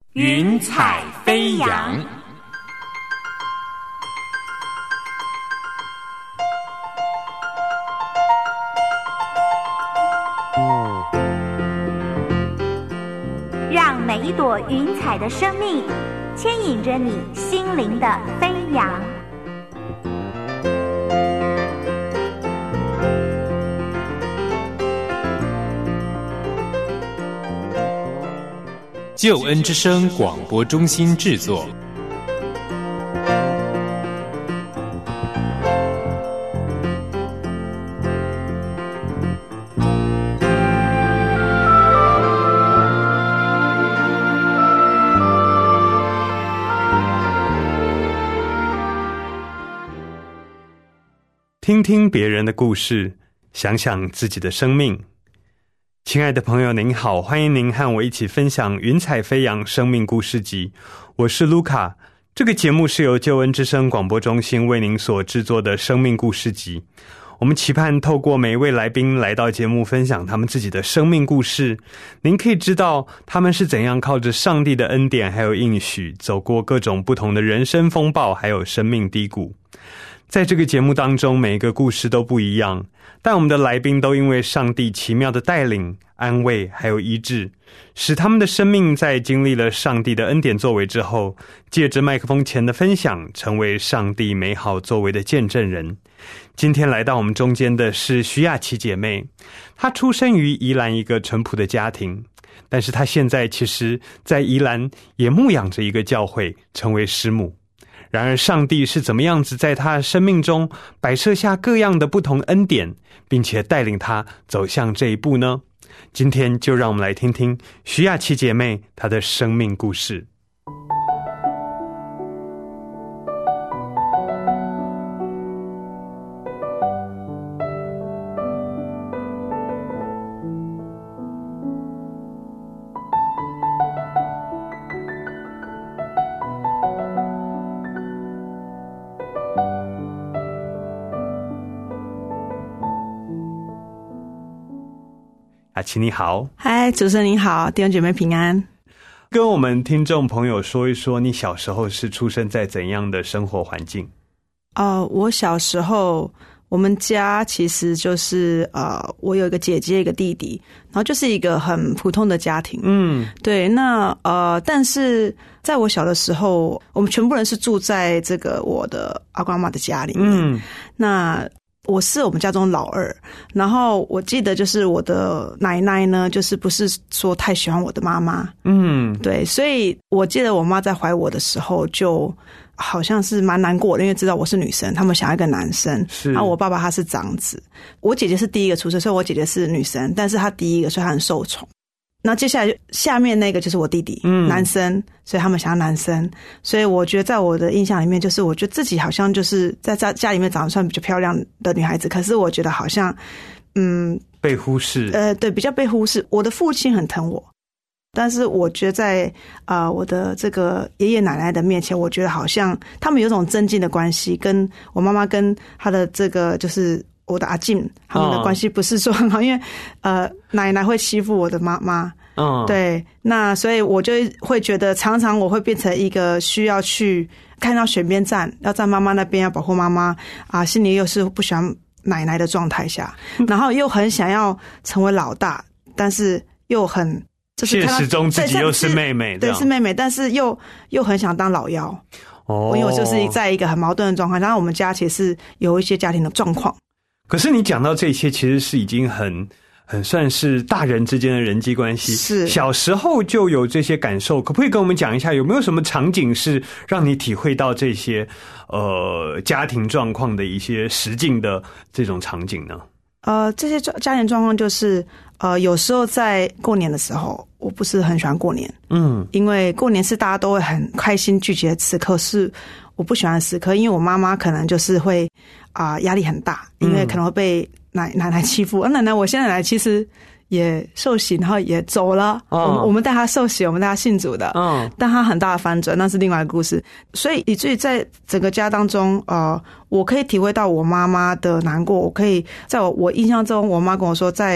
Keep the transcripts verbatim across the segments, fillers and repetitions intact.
云彩飞扬。 让每一朵云彩的生命牵引着你心灵的飞扬。 救恩之声广播中心制作。 听听别人的故事，想想自己的生命。亲爱的朋友您好，欢迎您和我一起分享云彩飞扬生命故事集，我是卢卡。这个节目是由救恩之声广播中心为您所制作的生命故事集。我们期盼透过每一位来宾来到节目分享他们自己的生命故事，您可以知道他们是怎样靠着上帝的恩典还有应许走过各种不同的人生风暴还有生命低谷。在这个节目当中，每一个故事都不一样，但我们的来宾都因为上帝奇妙的带领、安慰还有医治，使他们的生命在经历了上帝的恩典作为之后，借着麦克风前的分享，成为上帝美好作为的见证人。今天来到我们中间的是徐雅琪姐妹，她出生于宜兰一个淳朴的家庭，但是她现在其实在宜兰也牧养着一个教会，成为师母。然而上帝是怎么样子在他生命中摆设下各样的不同恩典，并且带领他走向这一步呢？今天就让我们来听听徐雅琪姐妹她的生命故事。雅琪你好。 嗨，主持人你好，弟兄姐妹平安。 跟我们听众朋友说一说，你小时候是出生在怎样的生活环境？ 呃，我小时候，我们家其实就是呃，我有一个姐姐，一个弟弟，然后就是一个很普通的家庭。嗯，对。那呃，但是在我小的时候，我们全部人是住在这个我的阿公阿嬷的家里面。嗯，那我是我们家中老二，然后我记得就是我的奶奶呢，就是不是说太喜欢我的妈妈，嗯，对，所以我记得我妈在怀我的时候就好像是蛮难过的，因为知道我是女生，他们想要一个男生，是，然后我爸爸他是长子，我姐姐是第一个出生，所以我姐姐是女生，但是她第一个，所以她很受宠。那接下来下面那个就是我弟弟，嗯，男生，所以他们想要男生，所以我觉得在我的印象里面，就是我觉得自己好像就是在家家里面长得算比较漂亮的女孩子，可是我觉得好像，嗯， 被忽视， 呃，对，比较被忽视。我的父亲很疼我，但是我觉得在啊、呃、我的这个爷爷奶奶的面前，我觉得好像他们有种增进的关系，跟我妈妈跟她的这个就是我的阿静他们的关系不是说很好，哦、因为呃奶奶会欺负我的妈妈，嗯，对，那所以我就会觉得常常我会变成一个需要去看到选边站，要在妈妈那边要保护妈妈啊，心里又是不喜欢奶奶的状态下，然后又很想要成为老大，但是又很就是现实中自己又是妹妹， 对，是妹妹，但是又又很想当老幺。哦，因为我就是在一个很矛盾的状况，然后我们家其实是有一些家庭的状况。 可是你讲到这些，其实是已经很很算是大人之间的人际关系。是小时候就有这些感受，可不可以跟我们讲一下，有没有什么场景是让你体会到这些呃家庭状况的一些实境的这种场景呢？ 呃，这些家庭状况就是呃，有时候在过年的时候，我不是很喜欢过年，嗯，因为过年是大家都会很开心聚集的时刻，是我不喜欢的时刻，因为我妈妈可能就是会啊、呃、压力很大，因为可能会被奶奶奶欺负，而、啊、奶奶我现在奶奶其实也受洗，然后也走了。哦、我们我们带她受洗，我们带她信主的。嗯，但她很大的翻转，那是另外一个故事。所以以至于在整个家当中，呃，我可以体会到我妈妈的难过。我可以在我我印象中，我妈跟我说，在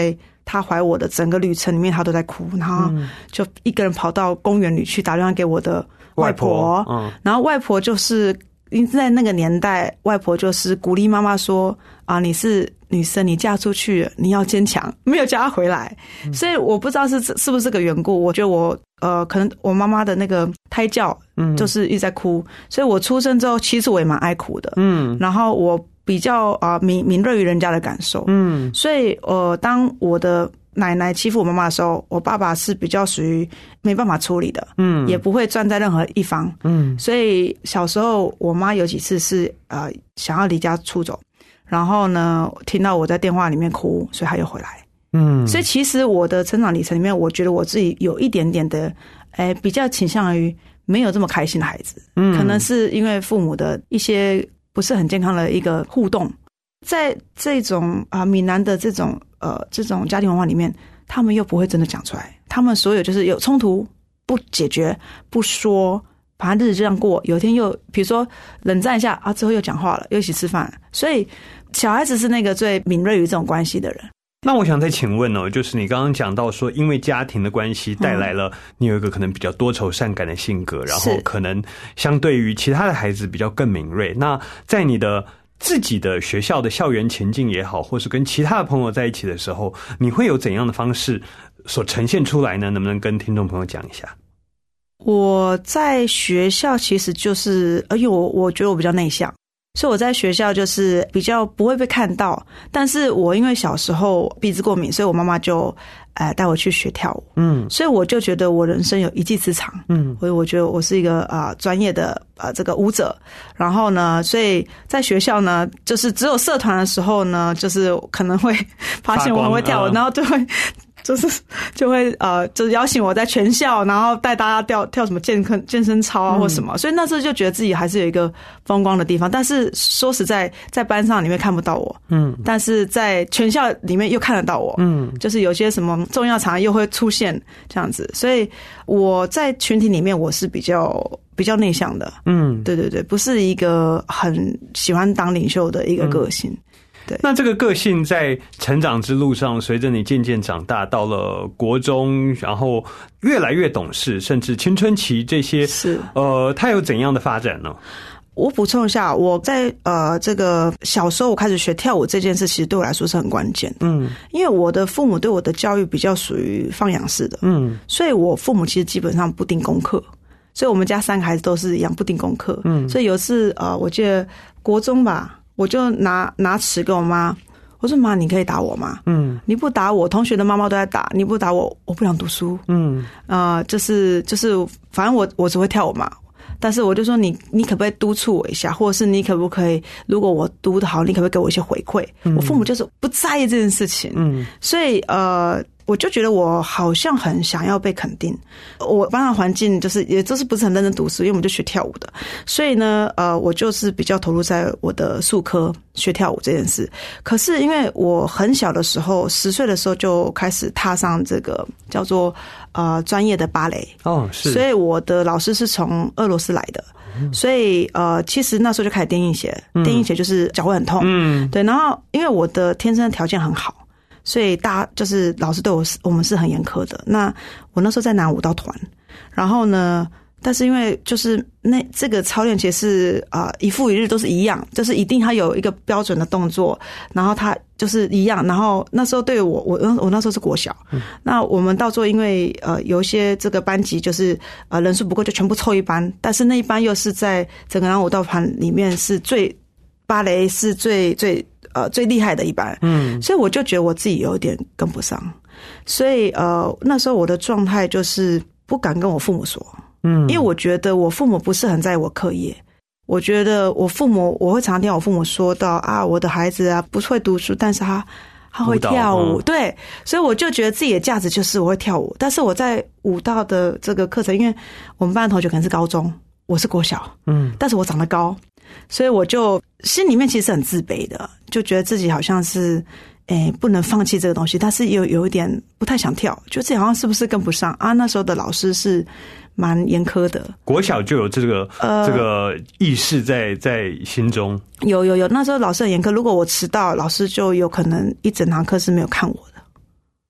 他怀我的整个旅程里面，他都在哭，然后就一个人跑到公园里去打电话给我的外婆，外婆嗯、然后外婆就是因为在那个年代，外婆就是鼓励妈妈说啊，你是女生，你嫁出去，你要坚强，没有叫她回来。嗯、所以我不知道是是不是这个缘故，我觉得我呃，可能我妈妈的那个胎教，嗯，就是一直在哭，所以我出生之后，其实我也蛮爱哭的，嗯，然后我比较啊、呃、敏敏锐于人家的感受，嗯，所以呃，当我的奶奶欺负我妈妈的时候，我爸爸是比较属于没办法处理的，嗯，也不会站在任何一方，嗯，所以小时候我妈有几次是呃想要离家出走，然后呢听到我在电话里面哭，所以她又回来，嗯，所以其实我的成长历程里面，我觉得我自己有一点点的，哎，比较倾向于没有这么开心的孩子，嗯，可能是因为父母的一些不是很健康的一个互动。在这种啊、呃、闽南的这种呃这种家庭文化里面，他们又不会真的讲出来，他们所有就是有冲突不解决不说，反正日子这样过，有一天又比如说冷战一下啊，之后又讲话了，又一起吃饭，所以小孩子是那个最敏锐于这种关系的人。 那我想再请问哦，就是你刚刚讲到说，因为家庭的关系带来了你有一个可能比较多愁善感的性格，嗯、然后可能相对于其他的孩子比较更敏锐。那在你的自己的学校的校园情境也好，或是跟其他的朋友在一起的时候，你会有怎样的方式所呈现出来呢？能不能跟听众朋友讲一下？ 我在学校其实就是，因为我我觉得我比较内向，所以我在学校就是比较不会被看到。但是我因为小时候鼻子过敏，所以我妈妈就呃带我去学跳舞，嗯，所以我就觉得我人生有一技之长，嗯，所以我觉得我是一个啊呃、专业的呃这个舞者。然后呢，所以在学校呢，就是只有社团的时候呢，就是可能会发现我很会跳舞，然后就会。就是就会呃，就是邀请我在全校，然后带大家跳跳什么健康健身操啊或什么，嗯、所以那时候就觉得自己还是有一个风光的地方。但是说实在，在班上里面看不到我，嗯，但是在全校里面又看得到我，嗯，就是有些什么重要场合又会出现这样子，所以我在群体里面我是比较比较内向的，嗯，对对对，不是一个很喜欢当领袖的一个个性。嗯对， 那这个个性在成长之路上，随着你渐渐长大，到了国中，然后越来越懂事，甚至青春期这些， 是呃，它有怎样的发展呢？ 我补充一下，我在呃这个小时候我开始学跳舞这件事，其实对我来说是很关键的。嗯，因为我的父母对我的教育比较属于放养式的，嗯，所以我父母其实基本上不定功课，所以我们家三个孩子都是一样不定功课。嗯，所以有一次呃，我记得国中吧。我就拿拿尺跟我妈，我说妈，你可以打我吗？嗯，你不打我，同学的妈妈都在打，你不打我，我不想读书。嗯，呃，就是就是，反正我我只会跳舞嘛，但是我就说你你可不可以督促我一下，或者是你可不可以，如果我读得好，你可不可以给我一些回馈？嗯、我父母就是不在意这件事情，嗯，所以呃。我就觉得我好像很想要被肯定，我班上环境就是也就是不是很认真读书，因为我们就学跳舞的，所以呢，呃，我就是比较投入在我的术科学跳舞这件事。可是因为我很小的时候，十岁的时候就开始踏上这个叫做呃专业的芭蕾哦，是， 所以我的老师是从俄罗斯来的。所以呃，其实那时候就开始颠硬鞋，颠硬鞋就是脚会很痛，嗯，对。然后因为我的天生条件很好。所以大家就是老师对我是我们是很严苛的。那我那时候在拿舞蹈团，然后呢，但是因为就是那这个操练其实是啊、呃、一复一日都是一样，就是一定它有一个标准的动作，然后它就是一样。然后那时候对我我我那时候是国小，嗯、那我们到最后因为呃有一些这个班级就是呃人数不够就全部凑一班，但是那一班又是在整个拿舞蹈团里面是最芭蕾是最最。呃，最厉害的一班，嗯，所以我就觉得我自己有点跟不上，所以呃，那时候我的状态就是不敢跟我父母说，嗯，因为我觉得我父母不是很在意我课业，我觉得我父母我会常听我父母说到啊，我的孩子啊不会读书，但是他他会跳舞，对，所以我就觉得自己的价值就是我会跳舞，但是我在舞蹈的这个课程，因为我们班的同学可能是高中，我是国小，嗯，但是我长得高。所以我就心里面其实很自卑的，就觉得自己好像是诶不能放弃这个东西，但是有有一点不太想跳，就自己好像是不是跟不上啊？那时候的老师是蛮严苛的， 国小就有这个、呃、这个意识在在心中。 有有有，那时候老师很严苛，如果我迟到，老师就有可能一整堂课是没有看我的。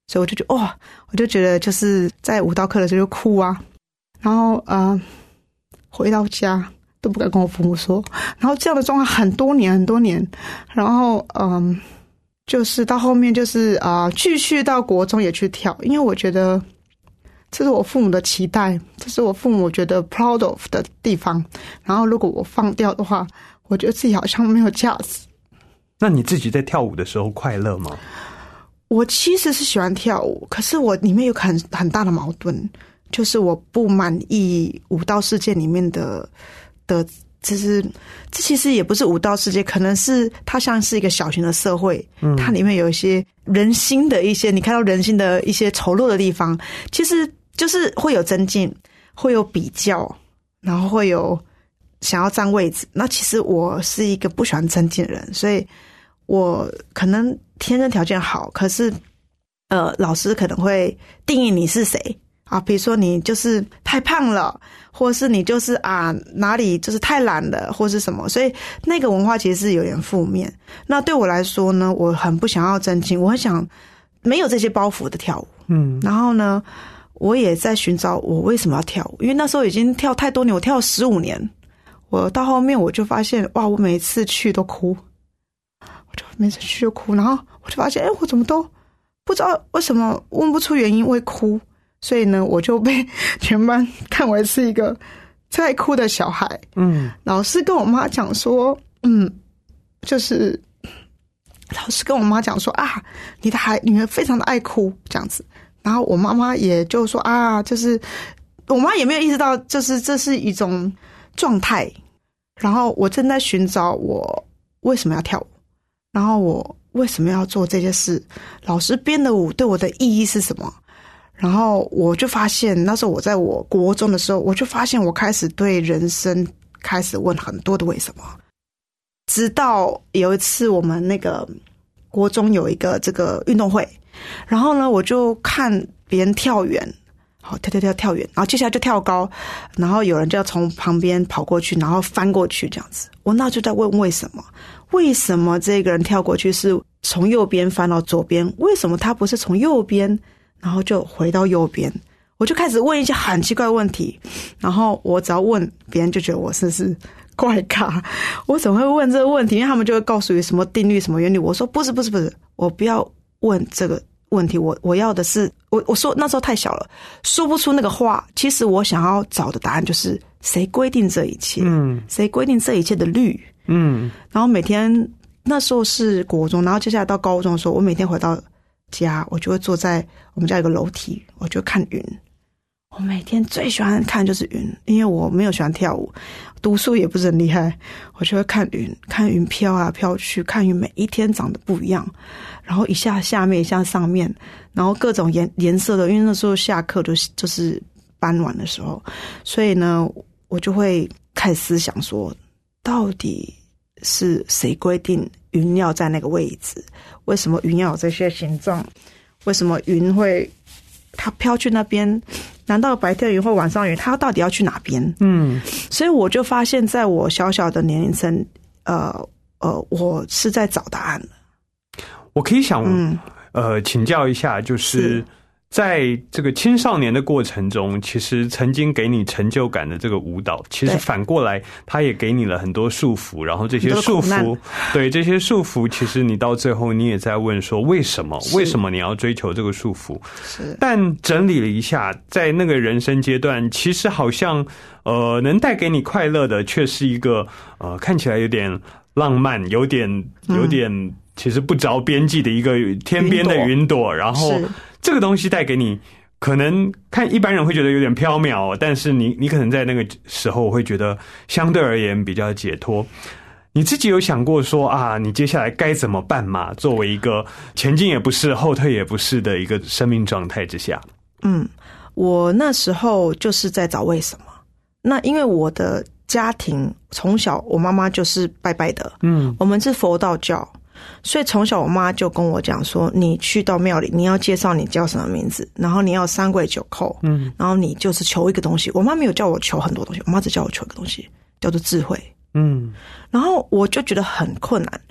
所以我就觉得哇，我就觉得就是在舞蹈课的时候就哭啊，然后呃回到家都不敢跟我父母说，然后这样的状况很多年很多年，然后嗯、呃，就是到后面就是啊、呃，继续到国中也去跳，因为我觉得这是我父母的期待，这是我父母觉得 proud of 的地方，然后如果我放掉的话，我觉得自己好像没有价值。 那你自己在跳舞的时候快乐吗？ 我其实是喜欢跳舞，可是我里面有很很大的矛盾，就是我不满意舞蹈世界里面的的，就是这其实也不是舞蹈世界，可能是它像是一个小型的社会，嗯，它里面有一些人心的一些，你看到人心的一些丑陋的地方，其实就是会有增进，会有比较，然后会有想要占位置。那其实我是一个不喜欢增进的人，所以我可能天生条件好，可是呃，老师可能会定义你是谁啊，比如说你就是太胖了，或是你就是啊哪里就是太懒了，或是什么，所以那个文化其实是有点负面。那对我来说呢，我很不想要增进，我很想没有这些包袱的跳舞，嗯，然后呢，我也在寻找我为什么要跳舞，因为那时候已经跳太多年，我跳了十五年，我到后面我就发现哇，我每次去都哭，我就每次去就哭，然后我就发现哎，我怎么都不知道为什么，问不出原因会哭。所以呢，我就被全班看为是一个在哭的小孩。嗯，老师跟我妈讲说，嗯，就是老师跟我妈讲说啊，你的孩女儿非常的爱哭这样子。然后我妈妈也就说啊，就是我妈也没有意识到，就是这是一种状态。然后我正在寻找我为什么要跳舞，然后我为什么要做这些事，老师编的舞对我的意义是什么。然后我就发现，那时候我在我国中的时候，我就发现我开始对人生开始问很多的为什么。直到有一次我们那个国中有一个这个运动会，然后呢，我就看别人跳远，好跳跳跳跳远，然后接下来就跳高，然后有人就要从旁边跑过去，然后翻过去这样子。我那就在问为什么？为什么这个人跳过去是从右边翻到左边？为什么他不是从右边？然后就回到右边，我就开始问一些很奇怪的问题，然后我只要问别人就觉得我是是怪咖，我怎么会问这个问题？因为他们就会告诉你什么定律什么原理，我说不是不是不是，我不要问这个问题，我我要的是我我说那时候太小了，说不出那个话。其实我想要找的答案就是谁规定这一切，嗯，谁规定这一切的律，嗯，然后每天那时候是国中，然后接下来到高中的时候，我每天回到家，我就会坐在我们家有个楼梯，我就看云。我每天最喜欢看就是云，因为我没有喜欢跳舞，读书也不是很厉害，我就会看云，看云飘啊飘去，看云每一天长得不一样，然后一下下面一下上面，然后各种颜颜色的，因为那时候下课就就是傍晚的时候，所以呢，我就会开始思想说，到底是谁规定云要在那个位置？为什么云要有这些形状？为什么云会它飘去那边？难道白天云或晚上云，它到底要去哪边？嗯，所以我就发现，在我小小的年龄层，呃呃，我是在找答案了。 我可以想，嗯、呃，请教一下，就是。是在这个青少年的过程中，其实曾经给你成就感的这个舞蹈，其实反过来，它也给你了很多束缚。然后这些束缚，对这些束缚，其实你到最后你也在问说，为什么？为什么你要追求这个束缚？ 是。 但整理了一下，在那个人生阶段，其实好像呃，能带给你快乐的，却是一个呃，看起来有点浪漫，有点有点、嗯、其实不着边际的一个天边的云朵，然后。这个东西带给你，可能看一般人会觉得有点缥缈，但是你你可能在那个时候会觉得相对而言比较解脱。你自己有想过说啊，你接下来该怎么办吗？作为一个前进也不是后退也不是的一个生命状态之下， 嗯，我那时候就是在找为什么。那因为我的家庭从小我妈妈就是拜拜的，嗯，我们是佛道教。所以从小我妈就跟我讲说，你去到庙里，你要介绍你叫什么名字，然后你要三跪九叩，嗯，然后你就是求一个东西。我妈没有叫我求很多东西，我妈只叫我求一个东西，叫做智慧，嗯。然后我就觉得很困难，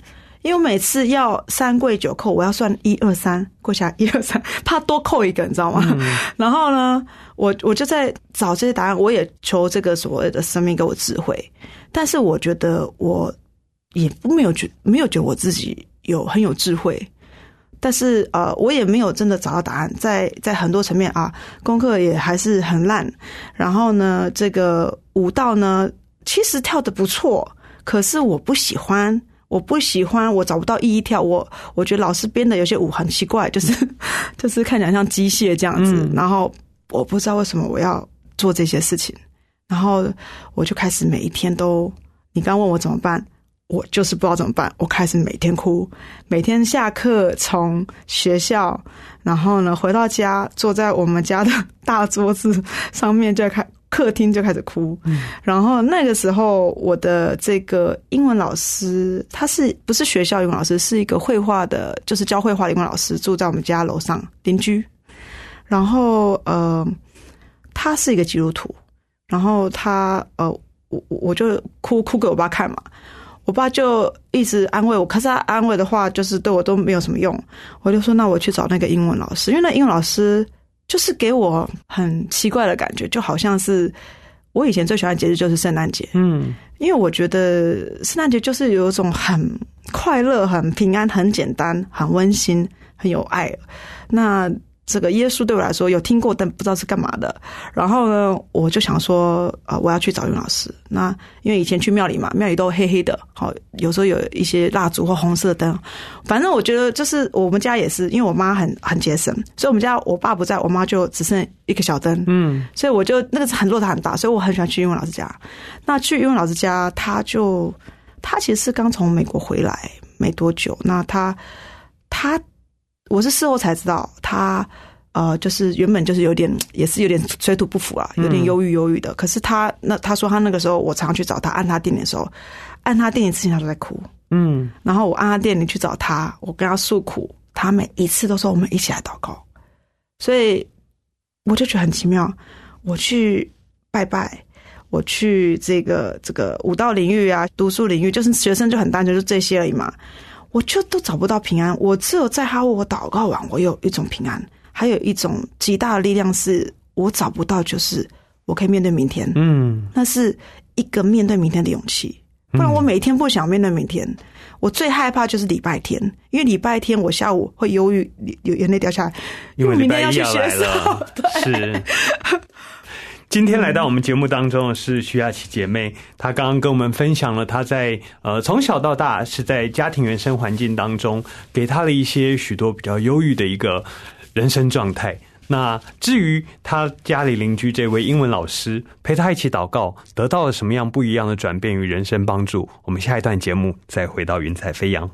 因为我每次要三跪九叩，我要算一二三，跪下一二三，怕多扣一个，你知道吗？嗯、然后呢，我我就在找这些答案，我也求这个所谓的生命给我智慧，但是我觉得我也没有觉没有觉得我自己有很有智慧。但是呃，我也没有真的找到答案，在在很多层面啊，功课也还是很烂。然后呢，这个舞蹈呢，其实跳得不错，可是我不喜欢，我不喜欢，我找不到意义跳。我我觉得老师编的有些舞很奇怪，就是就是看起来像机械这样子。嗯、然后我不知道为什么我要做这些事情，然后我就开始每一天都，你刚问我怎么办？我就是不知道怎么办，我开始每天哭，每天下课从学校，然后呢回到家，坐在我们家的大桌子上面就开客厅就开始哭。嗯、然后那个时候我的这个英文老师，他是不是学校英文老师，是一个绘画的，就是教绘画的英文老师，住在我们家楼上邻居。然后呃，他是一个基督徒，然后他呃，我我就哭哭给我爸看嘛。我爸就一直安慰我，可是他安慰的话就是对我都没有什么用。我就说那我去找那个英文老师，因为那英文老师就是给我很奇怪的感觉，就好像是我以前最喜欢的节日就是圣诞节。嗯，因为我觉得圣诞节就是有一种很快乐、很平安、很简单、很温馨、很有爱。那这个耶稣对我来说有听过，但不知道是干嘛的。然后呢，我就想说，呃，我要去找英文老师。那因为以前去庙里嘛，庙里都黑黑的，好，有时候有一些蜡烛或红色的灯。反正我觉得就是我们家也是，因为我妈很很节省，所以我们家我爸不在，我妈就只剩一个小灯。嗯，所以我就那个很落差很大，所以我很喜欢去英文老师家。那去英文老师家，他就他其实是刚从美国回来没多久，那他他。我是事后才知道，他呃，就是原本就是有点，也是有点水土不服啊，有点忧郁忧郁的。嗯、可是他那他说他那个时候，我常去找他，按他店里的时候，按他店里之前他都在哭。嗯，然后我按他店里去找他，我跟他诉苦，他每一次都说我们一起来祷告。所以我就觉得很奇妙，我去拜拜，我去这个这个舞蹈领域啊，读书领域，就是学生就很单纯，就这些而已嘛。我就都找不到平安，我只有在他为我祷告完，我有一种平安，还有一种极大的力量是我找不到，就是我可以面对明天。嗯，那是一个面对明天的勇气。不然我每天不想面对明天，我最害怕就是礼拜天，因为礼拜天我下午会忧郁，有眼泪掉下来， 因为明天要去学校。 是。今天来到我们节目当中的是徐雅琪姐妹，她刚刚跟我们分享了她在呃从小到大是在家庭原生环境当中，给她了一些许多比较忧郁的一个人生状态。那至于她家里邻居这位英文老师陪她一起祷告，得到了什么样不一样的转变与人生帮助，我们下一段节目再回到云彩飞扬。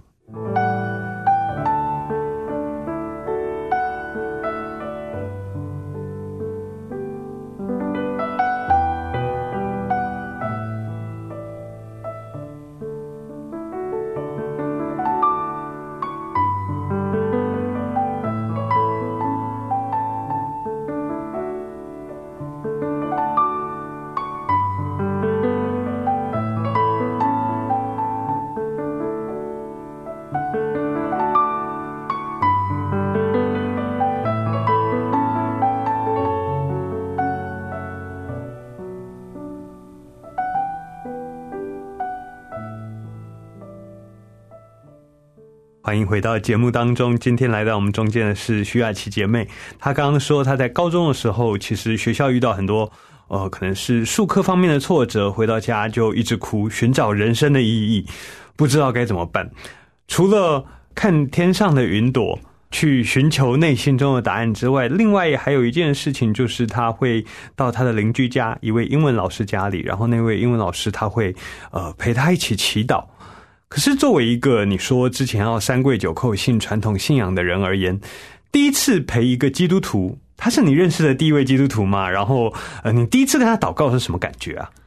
欢迎回到节目当中，今天来到我们中间的是徐雅琪姐妹。她刚刚说她在高中的时候，其实学校遇到很多呃，可能是术科方面的挫折，回到家就一直哭，寻找人生的意义，不知道该怎么办。除了看天上的云朵去寻求内心中的答案之外，另外还有一件事情，就是他会到他的邻居家，一位英文老师家里，然后那位英文老师他会呃陪他一起祈祷。可是作为一个你说之前要三跪九叩信传统信仰的人而言，第一次陪一个基督徒，他是你认识的第一位基督徒吗？然后呃，你第一次跟他祷告是什么感觉啊？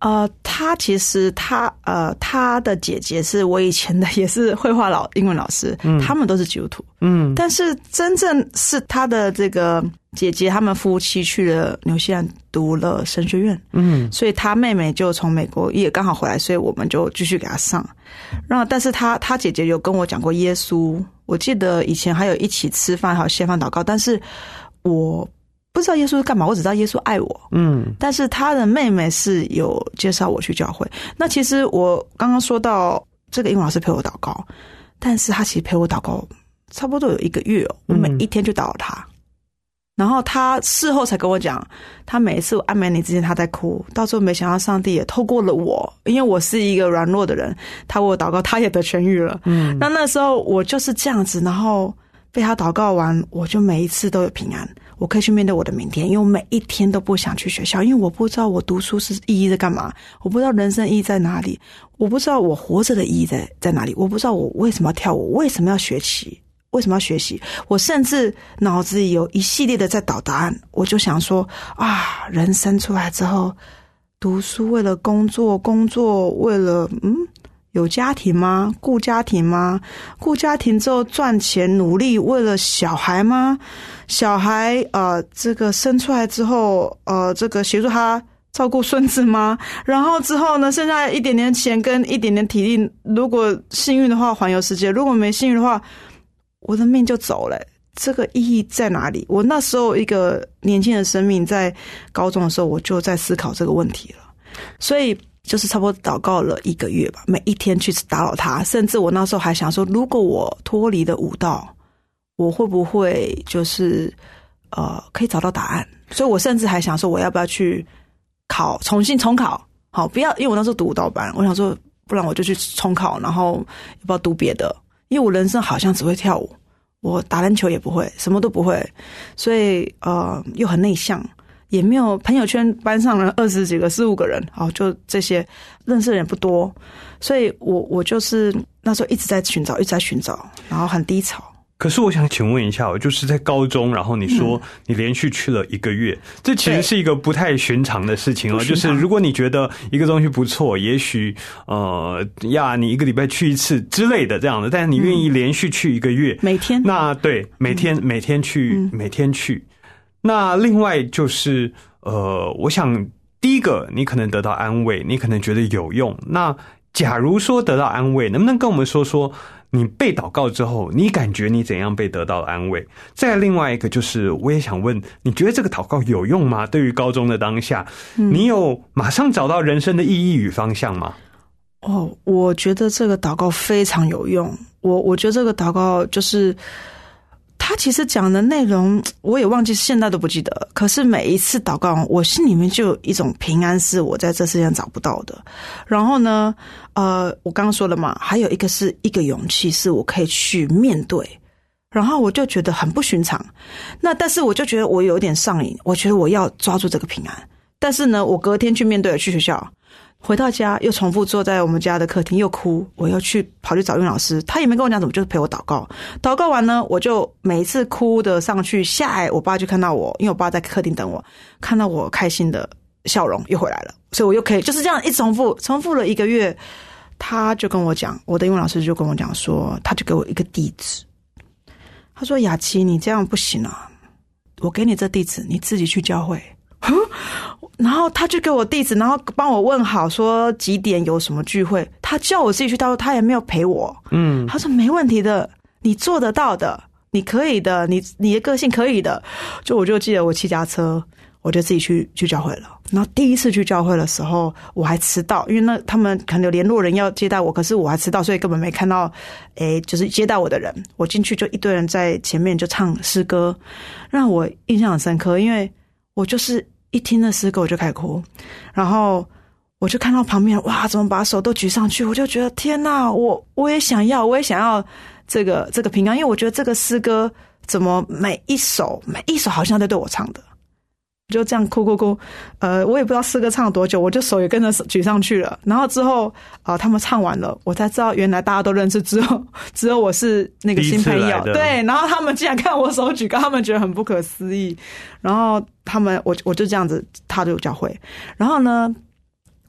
呃，他其实他呃他的姐姐是我以前的也是绘画老英文老师，嗯，他们都是基督徒，嗯，但是真正是他的这个姐姐，他们夫妻去了纽西兰读了神学院，嗯，所以他妹妹就从美国也刚好回来，所以我们就继续给他上。然后，但是他他姐姐有跟我讲过耶稣，我记得以前还有一起吃饭，还有献饭祷告，但是我不知道耶稣是干嘛，我只知道耶稣爱我。嗯，但是他的妹妹是有介绍我去教会。那其实我刚刚说到这个英文老师陪我祷告，但是他其实陪我祷告差不多有一个月哦，我每一天就祷告他。嗯，然后他事后才跟我讲，他每一次我安美你之前他在哭，到最后没想到上帝也透过了我，因为我是一个软弱的人，他为我祷告，他也得痊愈了。嗯，那那时候我就是这样子，然后被他祷告完，我就每一次都有平安，我可以去面对我的明天，因为我每一天都不想去学校，因为我不知道我读书是意义在干嘛，我不知道人生意义在哪里，我不知道我活着的意义在在哪里，我不知道我为什么要跳舞，为什么要学习，为什么要学习，我甚至脑子里有一系列的在导答案，我就想说啊，人生出来之后，读书为了工作，工作为了嗯。有家庭吗？顾家庭吗？顾家庭之后赚钱努力为了小孩吗？小孩呃这个生出来之后呃这个协助他照顾孙子吗？然后之后呢剩下一点点钱跟一点点体力，如果幸运的话环游世界，如果没幸运的话我的命就走了。这个意义在哪里？我那时候一个年轻的生命在高中的时候我就在思考这个问题了，所以就是差不多祷告了一个月吧，每一天去打扰他，甚至我那时候还想说，如果我脱离了舞蹈，我会不会就是呃可以找到答案？所以我甚至还想说，我要不要去考，重新重考？好，不要，因为我那时候读舞蹈班，我想说，不然我就去重考，然后要不要读别的？因为我人生好像只会跳舞，我打篮球也不会，什么都不会，所以呃又很内向。也没有朋友圈，班上人二十几个、十五个人，好，就这些，认识的人不多，所以我我就是那时候一直在寻找，一直在寻找，然后很低潮。 可是我想请问一下，我就是在高中，然后你说你连续去了一个月，嗯，这其实是一个不太寻常的事情哦。就是如果你觉得一个东西不错，也许呃呀，你一个礼拜去一次之类的这样的，但是你愿意连续去一个月， 每天， 那对，每天，嗯，每天去，嗯，每天去。那另外就是呃我想第一个你可能得到安慰，你可能觉得有用。那假如说得到安慰，能不能跟我们说说你被祷告之后你感觉你怎样被得到安慰？再另外一个就是我也想问，你觉得这个祷告有用吗？对于高中的当下，嗯，你有马上找到人生的意义与方向吗？ 哦，我觉得这个祷告非常有用。我我觉得这个祷告就是他其实讲的内容我也忘记，现在都不记得，可是每一次祷告我心里面就有一种平安是我在这世界上找不到的。然后呢呃，我刚刚说了嘛，还有一个是一个勇气是我可以去面对，然后我就觉得很不寻常。那但是我就觉得我有点上瘾，我觉得我要抓住这个平安。但是呢我隔天去面对了，去学校回到家又重复坐在我们家的客厅又哭，我又去跑去找英老师，他也没跟我讲什么，就是陪我祷告。祷告完呢我就每一次哭的上去，下来我爸就看到我，因为我爸在客厅等我，看到我开心的笑容又回来了，所以我又可以就是这样一直重复重复了一个月。他就跟我讲，我的英文老师就跟我讲说，他就给我一个地址，他说雅琪你这样不行啊，我给你这地址你自己去教会。然后他就给我地址，然后帮我问好说几点有什么聚会，他叫我自己去，到他也没有陪我。嗯，他说没问题的，你做得到的，你可以的，你你的个性可以的。就我就记得我骑脚车，我就自己去去教会了。然后第一次去教会的时候我还迟到，因为那他们可能有联络人要接待我，可是我还迟到，所以根本没看到诶就是接待我的人。我进去就一堆人在前面就唱诗歌，让我印象很深刻，因为我就是一听那诗歌我就开始哭，然后我就看到旁边哇怎么把手都举上去，我就觉得天哪，我我也想要我也想要这个这个平安，因为我觉得这个诗歌怎么每一首每一首好像在对我唱的，就这样哭哭哭，呃，我也不知道诗歌唱了多久，我就手也跟着举上去了。然后之后，呃，他们唱完了，我才知道原来大家都认识，只有只有我是那个新朋友，对。然后他们竟然看我手举高，他们觉得很不可思议。然后他们，我我就这样子踏入教会。然后呢，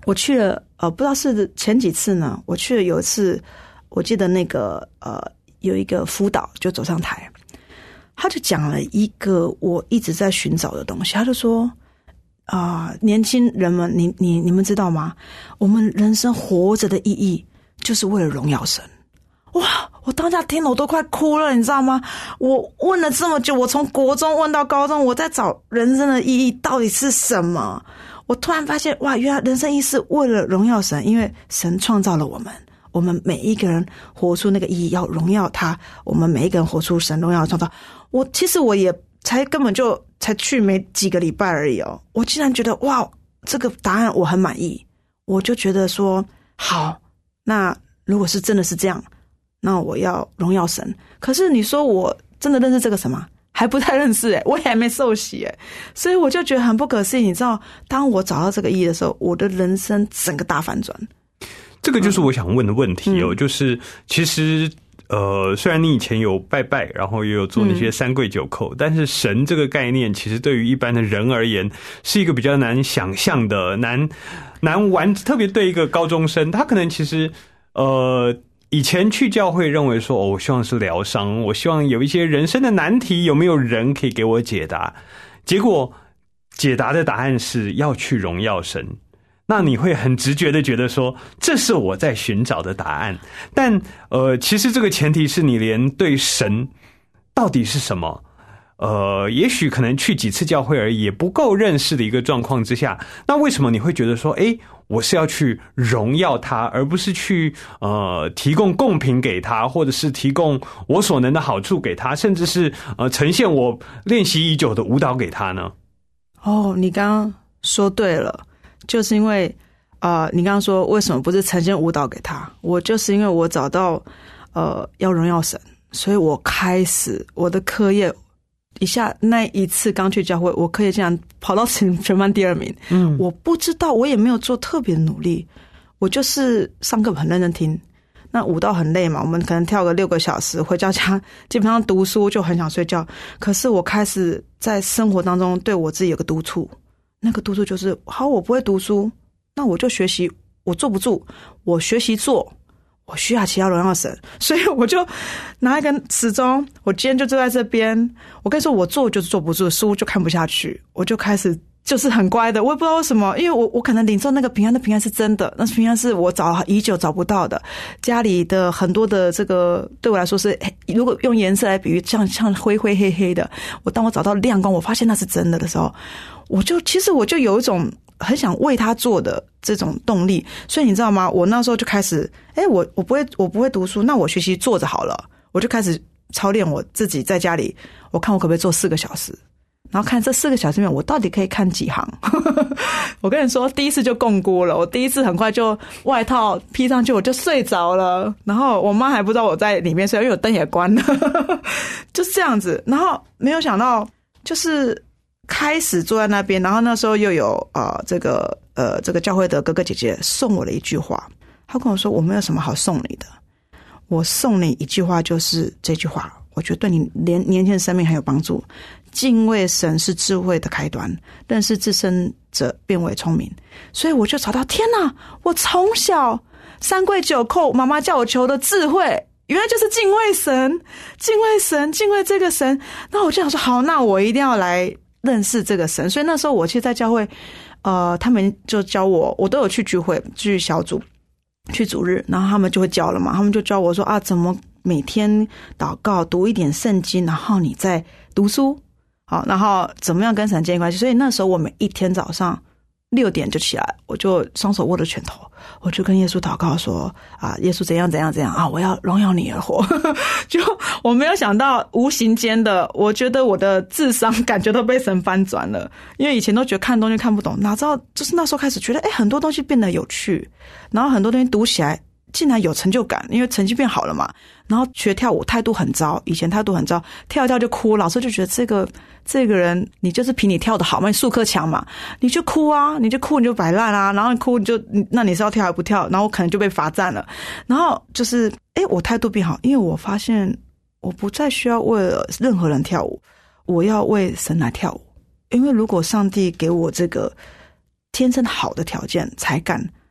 我去了，呃，不知道是前几次呢，我去了有一次，我记得那个呃有一个辅导就走上台，他就讲了一个我一直在寻找的东西，他就说啊、呃，年轻人们，你你你们知道吗？我们人生活着的意义就是为了荣耀神。哇！我当下听了我都快哭了，你知道吗？我问了这么久，我从国中问到高中，我在找人生的意义到底是什么？我突然发现，哇，原来人生意义是为了荣耀神，因为神创造了我们，我们每一个人活出那个意义，要荣耀他。我们每一个人活出神荣耀的创造。我其实我也才根本就才去没几个礼拜而已哦，我竟然觉得哇，这个答案我很满意，我就觉得说好，那如果是真的是这样。那我要荣耀神，可是你说我真的认识这个神吗？还不太认识诶，我也还没受洗诶，所以我就觉得很不可思议。你知道，当我找到这个意义的时候，我的人生整个大反转。 这个就是我想问的问题哦， 嗯、 就是其实呃，虽然你以前有拜拜，然后也有做那些三跪九叩，嗯、但是神这个概念，其实对于一般的人而言，是一个比较难想象的、难难玩，特别对一个高中生，他可能其实呃。以前去教会认为说、哦、我希望是疗伤，我希望有一些人生的难题有没有人可以给我解答，结果解答的答案是要去荣耀神，那你会很直觉的觉得说这是我在寻找的答案，但呃，其实这个前提是你连对神到底是什么呃，也许可能去几次教会而已也不够认识的一个状况之下，那为什么你会觉得说诶我是要去荣耀他，而不是去呃提供贡品给他，或者是提供我所能的好处给他，甚至是呃呈现我练习已久的舞蹈给他呢？ 哦，你刚刚说对了，就是因为呃，你刚刚说为什么不是呈现舞蹈给他？我就是因为我找到呃要荣耀神，所以我开始我的课业。一下那一次刚去教会，我课业竟然跑到全全班第二名。嗯，我不知道，我也没有做特别努力，我就是上课很认真听。那舞蹈很累嘛，我们可能跳个六个小时，回到家基本上读书就很想睡觉。可是我开始在生活当中对我自己有个督促，那个督促就是好，我不会读书，那我就学习，我坐不住，我学习做。我需要其他荣耀神，所以我就拿一根时钟，我今天就坐在这边。我跟你说，我坐就是坐不住，书就看不下去，我就开始就是很乖的。我也不知道为什么，因为我我可能领受那个平安的平安是真的，那平安是我找已久找不到的。家里的很多的这个对我来说是，如果用颜色来比喻，像像灰灰黑黑的，我当我找到亮光，我发现那是真的的时候，我就其实我就有一种很想为他做的这种动力，所以你知道吗？我那时候就开始，哎，我我不会我不会读书，那我学习坐着好了，我就开始操练我自己在家里，我看我可不可以做四个小时，然后看这四个小时里面我到底可以看几行。我跟你说，第一次就共估了，我第一次很快就外套披上去，我就睡着了，然后我妈还不知道我在里面睡，因为我灯也关了，就是这样子。然后没有想到，就是开始坐在那边，然后那时候又有呃这个呃这个教会的哥哥姐姐送我了一句话，他跟我说我没有什么好送你的，我送你一句话，就是这句话，我觉得对你连年轻的生命很有帮助。敬畏神是智慧的开端，认识自身者变为聪明。所以我就找到，天哪，我从小三跪九叩，妈妈叫我求的智慧原来就是敬畏神，敬畏神，敬畏这个神。那我就想说，好，那我一定要来认识这个神。所以那时候我其实在教会呃，他们就教我，我都有去聚会，去小组，去主日，然后他们就会教了嘛，他们就教我说啊，怎么每天祷告，读一点圣经，然后你再读书，好，然后怎么样跟神建立关系。所以那时候我每一天早上六点就起来，我就双手握着拳头，我就跟耶稣祷告说啊，耶稣怎样怎样怎样啊，我要荣耀你而活。就我没有想到，无形间的，我觉得我的智商感觉都被神翻转了。因为以前都觉得看东西看不懂，哪知道就是那时候开始觉得，哎，很多东西变得有趣，然后很多东西读起来竟然有成就感，因为成绩变好了嘛。然后学跳舞态度很糟，以前态度很糟，跳一跳就哭，老师就觉得这个这个人你就是凭你跳得好嘛，你术科强嘛，你就哭啊，你就哭你就摆烂啊，然后你哭你就那你是要跳还不跳，然后我可能就被罚站了。然后就是诶我态度变好，因为我发现我不再需要为了任何人跳舞，我要为神来跳舞。因为如果上帝给我这个天生好的条件才干，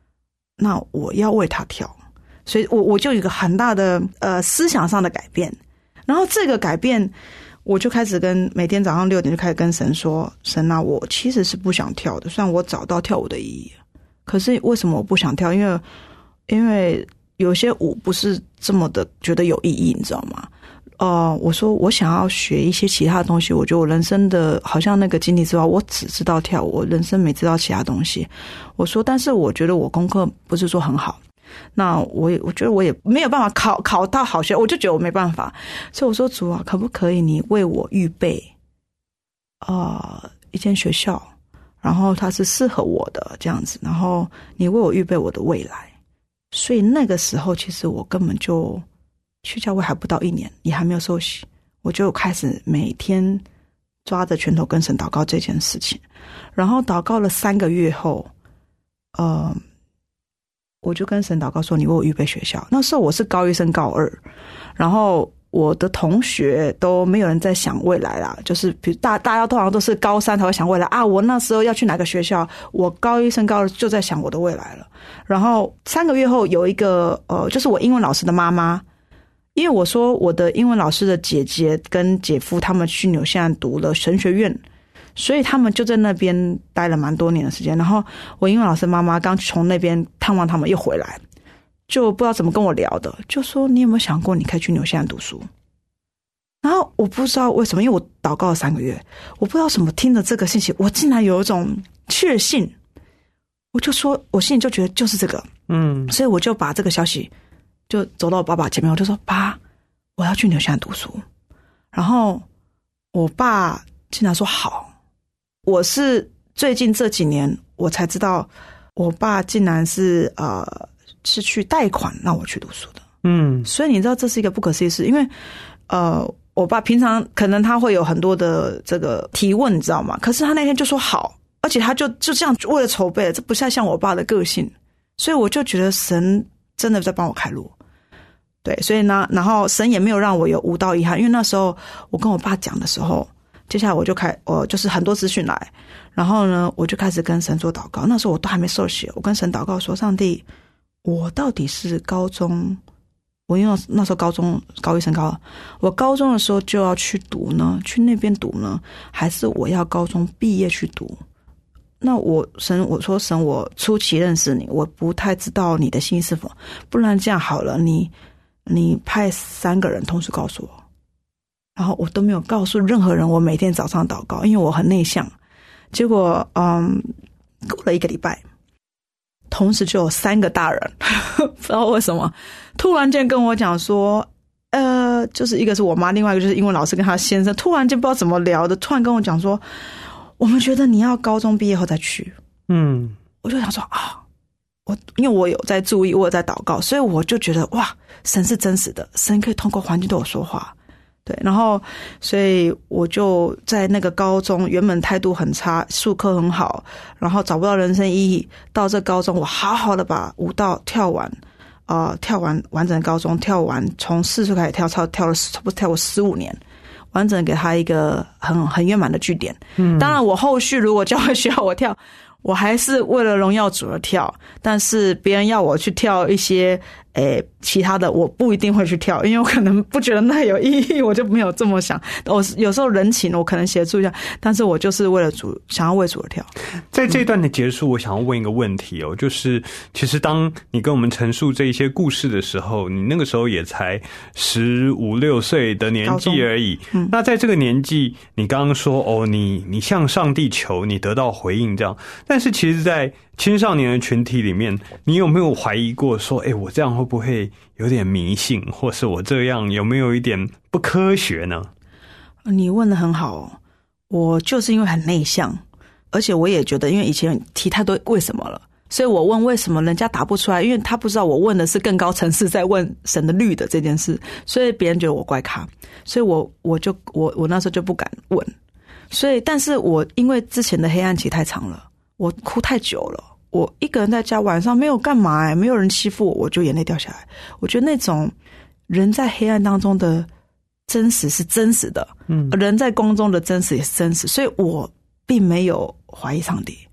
那我要为他跳。所以我我就有一个很大的呃思想上的改变。然后这个改变，我就开始跟每天早上六点就开始跟神说，神啊，我其实是不想跳的，虽然我找到跳舞的意义，可是为什么我不想跳？因为因为有些舞不是这么的觉得有意义，你知道吗？呃，我说我想要学一些其他的东西，我觉得我人生的好像那个经历之外，我只知道跳舞，我人生没知道其他东西。我说，但是我觉得我功课不是说很好，那我也我觉得我也没有办法考考到好学，我就觉得我没办法，所以我说主啊，可不可以你为我预备呃一间学校，然后它是适合我的这样子，然后你为我预备我的未来。所以那个时候其实我根本就去教会还不到一年，也还没有受洗，我就开始每天抓着拳头跟神祷告这件事情。然后祷告了三个月后，呃我就跟神祷告说，你为我预备学校。那时候我是高一升高二，然后我的同学都没有人在想未来啦，就是比如大大家通常都是高三才会想未来啊，我那时候要去哪个学校，我高一升高二就在想我的未来了。然后三个月后有一个呃，就是我英文老师的妈妈，因为我说我的英文老师的姐姐跟姐夫他们去纽西兰读了神学院，所以他们就在那边待了蛮多年的时间。然后我英文老师妈妈刚从那边探望他们又回来，就不知道怎么跟我聊的，就说你有没有想过你可以去纽西兰读书。然后我不知道为什么，因为我祷告了三个月，我不知道什么听了这个信息，我竟然有一种确信，我就说我心里就觉得就是这个，嗯，所以我就把这个消息就走到我爸爸前面，我就说爸，我要去纽西兰读书。然后我爸竟然说好。我是最近这几年我才知道，我爸竟然是呃是去贷款让我去读书的。嗯，所以你知道这是一个不可思议事，因为呃我爸平常可能他会有很多的这个提问，你知道吗？可是他那天就说好，而且他就就这样为了筹备，这不太像我爸的个性，所以我就觉得神真的在帮我开路。对，所以呢，然后神也没有让我有无道遗憾，因为那时候我跟我爸讲的时候，接下来我就开，我就是很多资讯来，然后呢，我就开始跟神做祷告。那时候我都还没受洗，我跟神祷告说：上帝，我到底是高中，我因为那时候高中高一升高二，我高中的时候就要去读呢，去那边读呢，还是我要高中毕业去读？那我神，我说神，我初期认识你，我不太知道你的心是否，不然这样好了，你你派三个人同时告诉我。然后我都没有告诉任何人我每天早上祷告，因为我很内向。结果嗯，过了一个礼拜，同时就有三个大人不知道为什么突然间跟我讲说，呃，就是一个是我妈，另外一个就是英文老师跟他先生，突然间不知道怎么聊的，突然跟我讲说，我们觉得你要高中毕业后再去。嗯，我就想说啊，我因为我有在注意，我有在祷告，所以我就觉得哇，神是真实的，神可以通过环境对我说话。对，然后所以我就在那个高中原本态度很差，术科很好，然后找不到人生意义，到这高中我好好的把舞蹈跳完，呃，跳完完整高中，跳完从四岁开始跳，跳跳了差不多跳过十五年，完整给他一个很很圆满的句点。嗯，当然我后续如果教会需要我跳，我还是为了荣耀主而跳，但是别人要我去跳一些诶其他的，我不一定会去跳，因为我可能不觉得那有意义，我就没有这么想。我有时候人情我可能协助一下，但是我就是为了主，想要为主而跳。 在这段的结束，我想要问一个问题哦，就是其实当你跟我们陈述这一些故事的时候，你那个时候也才十五六岁的年纪而已。嗯，那在这个年纪，你刚刚说哦，你你向上帝求，你得到回应这样，但是其实在青少年的群体里面，你有没有怀疑过说，诶，我这样会不会有点迷信，或是我这样有没有一点不科学呢？ 你问得很好哦，我就是因为很内向，而且我也觉得因为以前提太多为什么了，所以我问为什么人家答不出来，因为他不知道我问的是更高层次在问神的律的这件事，所以别人觉得我怪咖，所以我我就我我那时候就不敢问。所以但是我因为之前的黑暗期太长了，我哭太久了，我一个人在家晚上没有干嘛、欸、没有人欺负我，我就眼泪掉下来。我觉得那种人在黑暗当中的真实是真实的，嗯，人在光中的真实也是真实，所以我并没有怀疑上帝，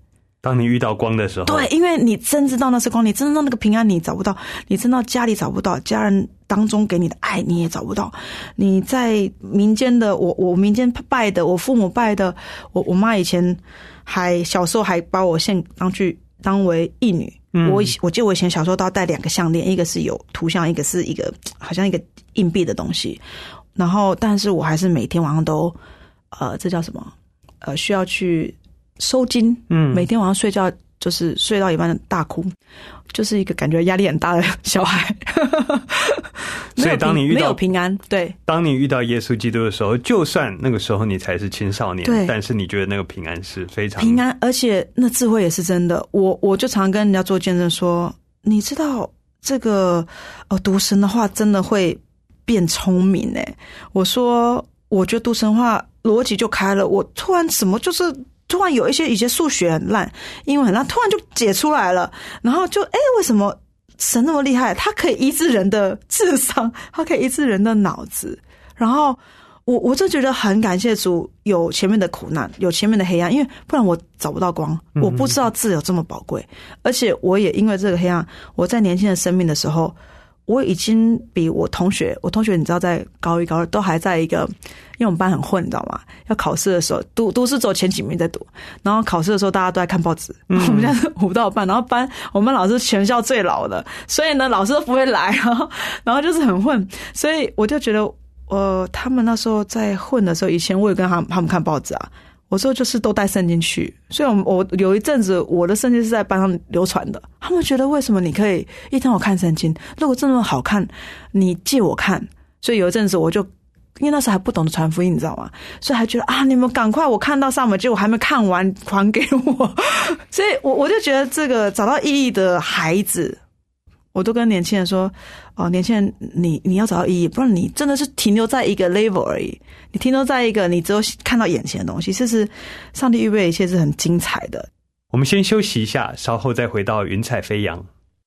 当你遇到光的时候， 对，因为你真知道那是光，你真知道那个平安你找不到，你真知道家里找不到，家人当中给你的爱你也找不到，你在民间的，我我民间拜的，我父母拜的，我我妈以前还小时候还把我献当去当为义女。嗯、我我记得我以前小时候都要戴两个项链，一个是有图像，一个是一个好像一个硬币的东西。然后，但是我还是每天晚上都，呃，这叫什么？呃，需要去收金。嗯，每天晚上睡觉就是睡到一半大哭，就是一个感觉压力很大的小孩。 所以当你遇到没有平安，对， 当你遇到耶稣基督的时候，就算那个时候你才是青少年，对，但是你觉得那个平安是非常平安，而且那智慧也是真的。我我就常跟人家做见证说，你知道这个哦，读神的话真的会变聪明诶。我说，我觉得读神话逻辑就开了，我突然什么就是。突然有一些以前数学很烂，英文很烂，突然就解出来了，然后就哎，为什么神那么厉害？他可以医治人的智商，他可以医治人的脑子。然后我我就觉得很感谢主，有前面的苦难，有前面的黑暗，因为不然我找不到光，我不知道自由这么宝贵。而且我也因为这个黑暗，我在年轻的生命的时候，我已经比我同学，我同学你知道在高一高二都还在一个，因为我们班很混，你知道吗？要考试的时候，都都是走前几名在读，然后考试的时候大家都在看报纸。嗯、我们家是舞蹈班，然后班我们老师全校最老的，所以呢老师都不会来，然后然后就是很混，所以我就觉得，呃，他们那时候在混的时候，以前我也跟他们他们看报纸啊。我说就是都带圣经去，所以我我有一阵子我的圣经是在班上流传的。他们觉得为什么你可以一天我看圣经，如果这么好看，你借我看。所以有一阵子我就因为那时候还不懂得传福音，你知道吗？所以还觉得啊，你们赶快，我看到上面，结果还没看完还给我。所以我我就觉得这个找到意义的孩子。我都跟年轻人说，哦，年轻人，你你要找到意义，不然你真的是停留在一个 level 而已。你停留在一个，你只有看到眼前的东西。其实，上帝预备的一切是很精彩的。 我们先休息一下，稍后再回到云彩飞扬。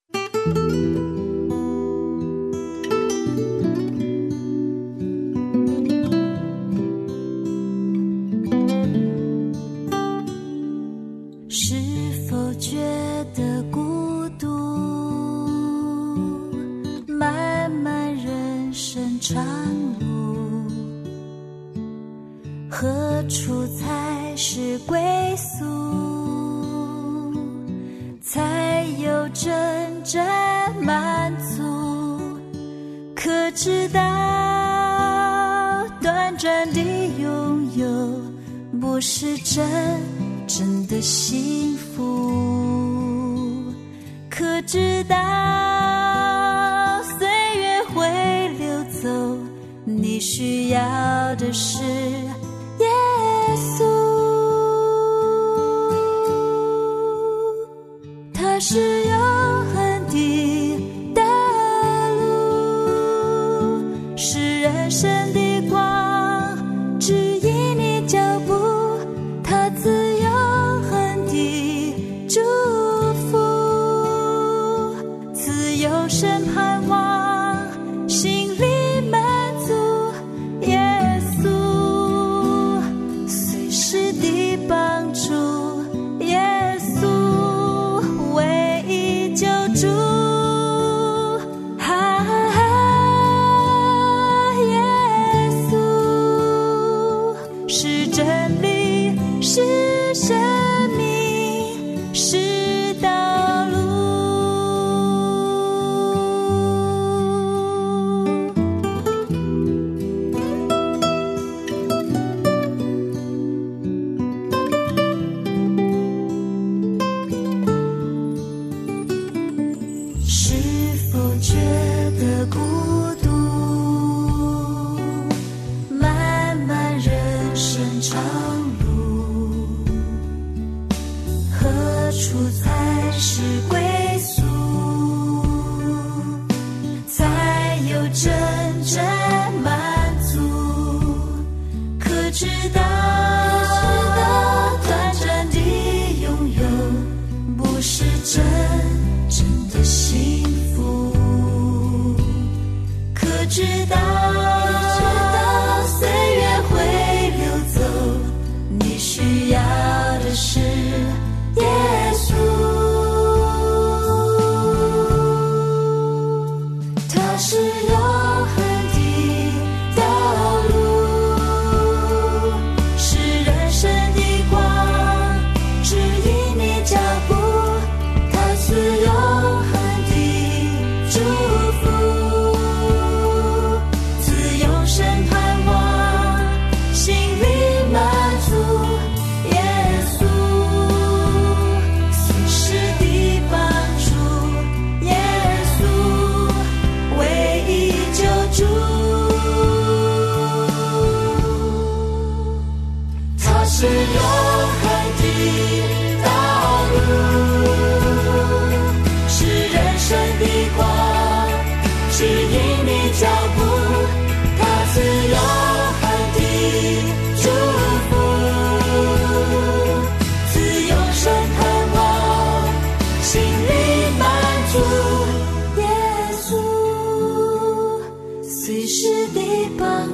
是否觉得孤独？漫漫人生长路，何处才是归宿？才有真正满足？可知道短暂的拥有不是真正的幸福？可知道你需要的是耶稣，他是永恒的道路，是人生的光，指引你脚步，他自永恒的祝福，自由身盼望，心里需要的是耶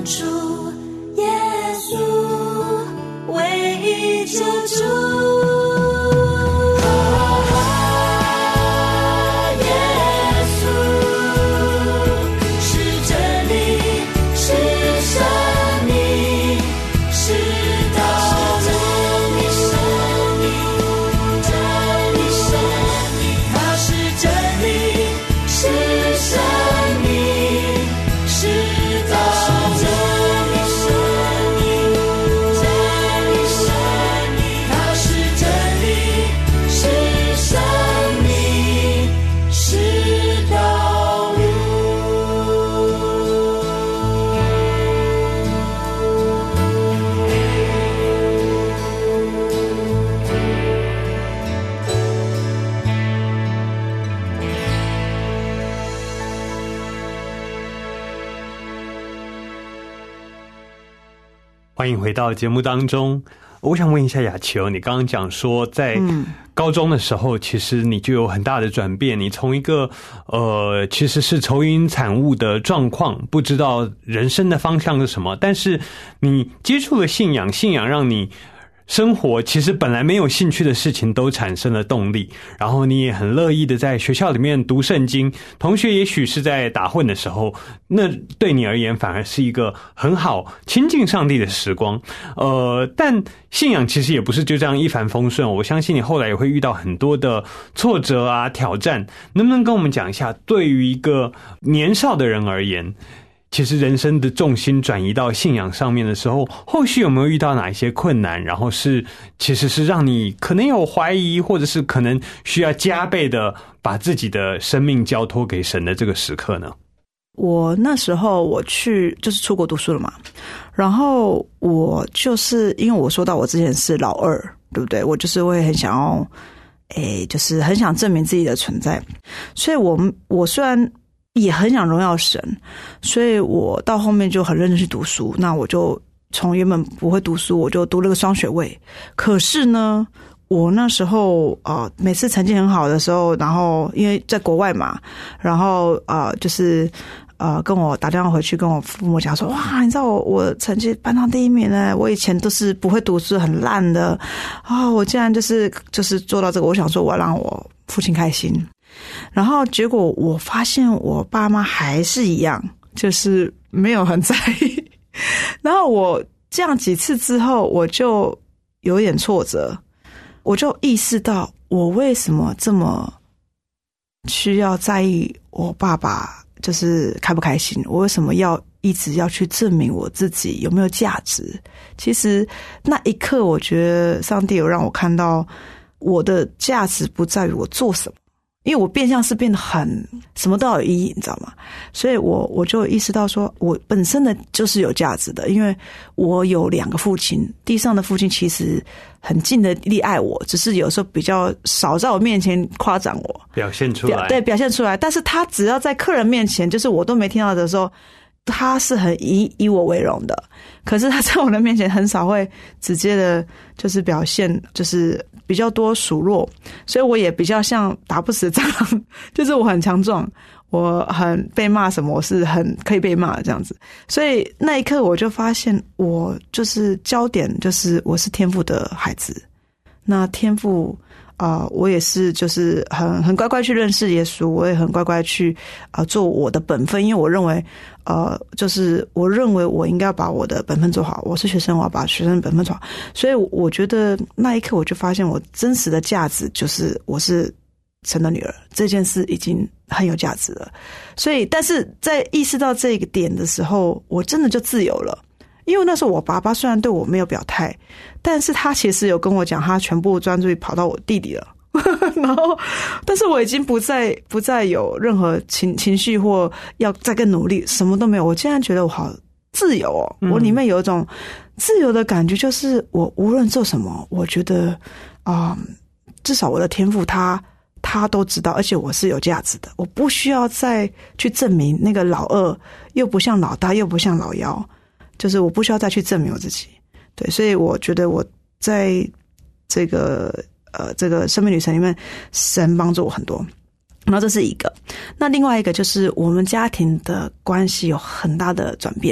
主耶稣唯一救主。 欢迎回到节目当中。我想问一下雅琪，你刚刚讲说在高中的时候，其实你就有很大的转变，你从一个呃其实是愁云惨雾的状况，不知道人生的方向是什么，但是你接触了信仰，信仰让你生活其实本来没有兴趣的事情都产生了动力，然后你也很乐意的在学校里面读圣经，同学也许是在打混的时候，那对你而言反而是一个很好亲近上帝的时光。呃，但信仰其实也不是就这样一帆风顺，我相信你后来也会遇到很多的挫折啊挑战，能不能跟我们讲一下，对于一个年少的人而言，其实人生的重心转移到信仰上面的时候，后续有没有遇到哪一些困难，然后是其实是让你可能有怀疑，或者是可能需要加倍的把自己的生命交托给神的这个时刻呢？ 我那时候我去就是出国读书了嘛，然后我就是因为我说到我之前是老二，对不对？我就是会很想要诶就是很想证明自己的存在，所以我我虽然也很想荣耀神，所以我到后面就很认真去读书。那我就从原本不会读书，我就读了个双学位。可是呢，我那时候呃每次成绩很好的时候，然后因为在国外嘛，然后呃就是呃跟我打电话回去跟我父母讲说，哇，你知道我我成绩班上第一名呢，我以前都是不会读书很烂的啊、哦，我竟然就是就是做到这个，我想说我要让我父亲开心。然后结果我发现我爸妈还是一样，就是没有很在意。然后我这样几次之后，我就有点挫折，我就意识到我为什么这么需要在意我爸爸就是开不开心，我为什么要一直要去证明我自己有没有价值。其实那一刻我觉得上帝有让我看到我的价值不在于我做什么，因为我变相是变得很什么都有意义，你知道吗？所以我我就意识到说，我本身的就是有价值的，因为我有两个父亲，地上的父亲其实很尽的力爱我，只是有时候比较少在我面前夸奖我， 表现出来， 对，表现出来。但是他只要在客人面前，就是我都没听到的时候，他是很以以我为荣的。可是他在我的面前很少会直接的，就是表现，就是比较多数落，所以我也比较像打不死的蟑螂，就是我很强壮，我很被骂什么，我是很可以被骂这样子。所以那一刻我就发现，我就是焦点就是我是天父的孩子，那天父啊、呃，我也是就是很很乖乖去认识耶稣，我也很乖乖去啊、呃、做我的本分，因为我认为呃就是我认为我应该要把我的本分做好，我是学生，我要把学生的本分做好。所以我觉得那一刻我就发现我真实的价值就是我是神的女儿，这件事已经很有价值了。所以但是在意识到这个点的时候，我真的就自由了。因为那时候我爸爸虽然对我没有表态，但是他其实有跟我讲，他全部专注于跑到我弟弟了。然后，但是我已经不再不再有任何情情绪或要再更努力，什么都没有。我竟然觉得我好自由哦，我里面有一种自由的感觉，就是我无论做什么，我觉得啊、嗯，至少我的天赋他他都知道，而且我是有价值的，我不需要再去证明那个老二又不像老大又不像老幺。就是我不需要再去证明我自己，对，所以我觉得我在这个呃这个生命旅程里面，神帮助我很多。然后这是一个，那另外一个就是我们家庭的关系有很大的转变。